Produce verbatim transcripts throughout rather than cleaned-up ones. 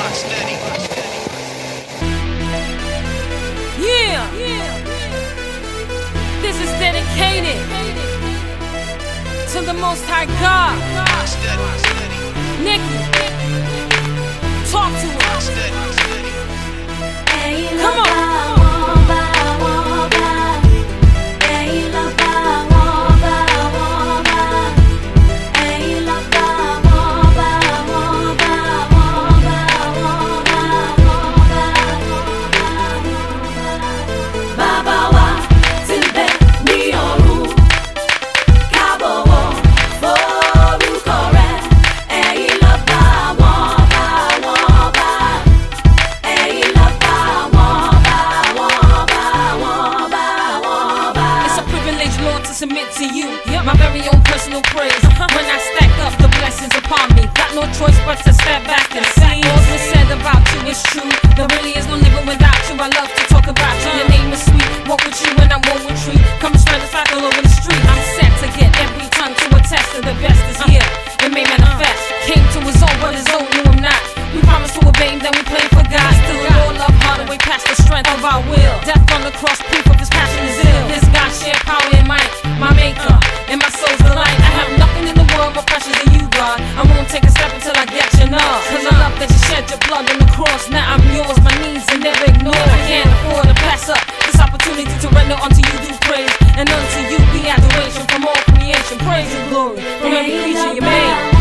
Yeah, this is dedicated to the Most High God. Nikki, talk to us. Come on. Submit to you, yep. My very own personal praise. uh-huh. When I stack up the blessings upon me, got no choice but to step back and see. All was said about you is true. There really is no living without you. I love to talk about you. Your name is sweet. Walk with you when I won't retreat. Come straight to fact all over the street. I'm set to get every tongue to attest to the best is here. It may manifest. Came to his own, but his own knew him not. We promised to obey him, then we played for God. Still the Lord love harder way past the strength of our will. Death on the cross, proof of his passion is ill. This God shared power and might. My maker, and my soul's delight. I have nothing in the world more precious than you, God. I won't take a step until I get your love. Cause I love that you shed your blood on the cross. Now I'm yours, my needs are never ignored. I can't afford to pass up this opportunity to render unto you due praise. And unto you be adoration from all creation. Praise and glory from every creature you made.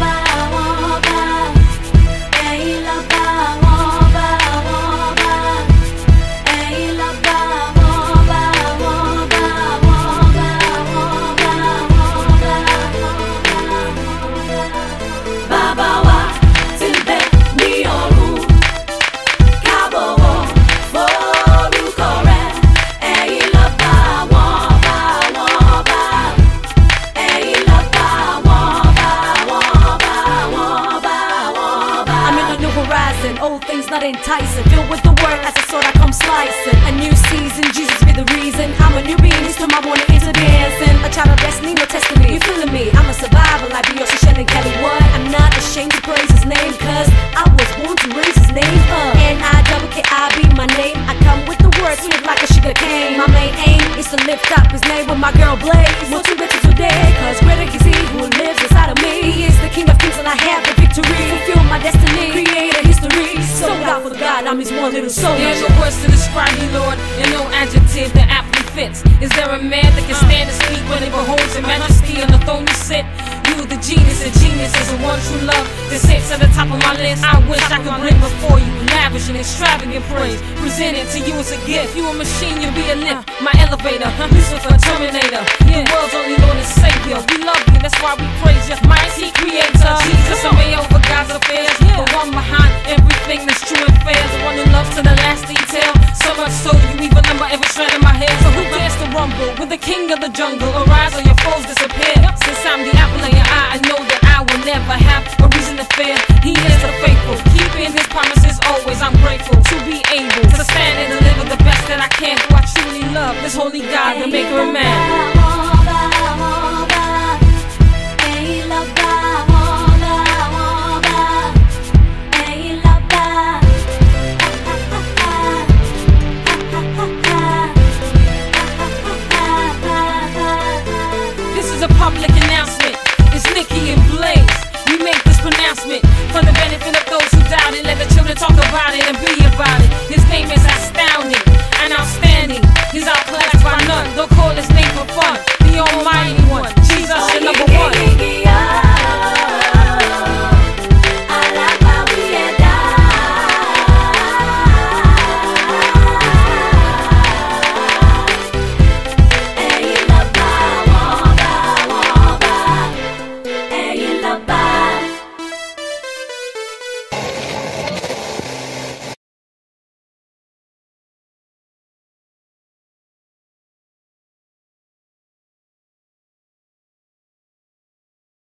Old things not enticing, filled with the word as a sword I come slicing. A new season, Jesus be the reason. I'm a new being, this time I wanna into dancing. A child of destiny, no testing me. You feeling me? I'm a survivor like Beyonce, Shannon, Kelly. What? I'm not ashamed to praise his name, cause I was born to raise his name up. N I double K I be my name. I come with the word sweet like a sugar cane. My main aim is to lift up his name with my girl Blaze. Well, too better today, cause greater is he who lives inside of me. He is the King of Kings and I have the victory. Fulfill my destiny, creator history. So God for God, I'm his one little soul. There's no words to describe you, Lord, and no adjective that aptly fits. Is there a man that can stand his feet when he beholds your majesty on the throne you sit? You the genius, and genius is the one true love that sits at the top of my list. I wish I could bring before you lavish and extravagant praise. Present it to you as a gift. You a machine, you'll be a lift. My elevator, Lucifer, Terminator. The world's only Lord and Savior. We love you, that's why we praise you. Mighty Creator, Jesus, a man over God's affairs. The one behind everything that's true and fair. The one who loves to the last detail. So much so you even number every shred in my hair. So who dares to rumble with the king of the jungle? Arise or your foes disappear. Since I'm the apple of your eye, I know that I will never have a reason to fear. He is the faithful, keeping his promises always. I'm grateful to be able to stand and deliver the best that I can. For I truly love this holy God, the maker of man.